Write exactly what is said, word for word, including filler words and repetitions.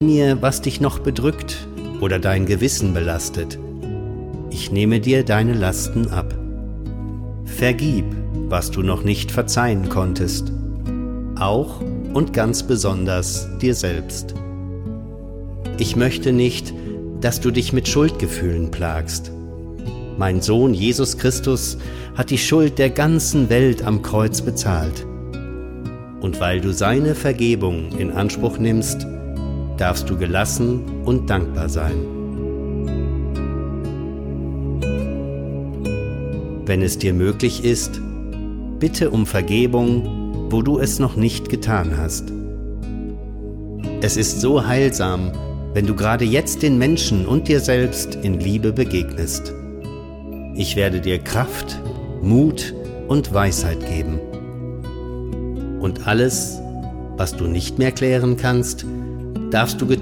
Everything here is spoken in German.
mir, was dich noch bedrückt oder dein Gewissen belastet. Ich nehme dir deine Lasten ab. Vergib, was du noch nicht verzeihen konntest, auch und ganz besonders dir selbst. Ich möchte nicht, dass du dich mit Schuldgefühlen plagst. Mein Sohn Jesus Christus hat die Schuld der ganzen Welt am Kreuz bezahlt. Und weil du seine Vergebung in Anspruch nimmst, darfst du gelassen und dankbar sein. Wenn es dir möglich ist, bitte um Vergebung, wo du es noch nicht getan hast. Es ist so heilsam, wenn du gerade jetzt den Menschen und dir selbst in Liebe begegnest. Ich werde dir Kraft, Mut und Weisheit geben. Und alles, was du nicht mehr klären kannst, darfst du getragen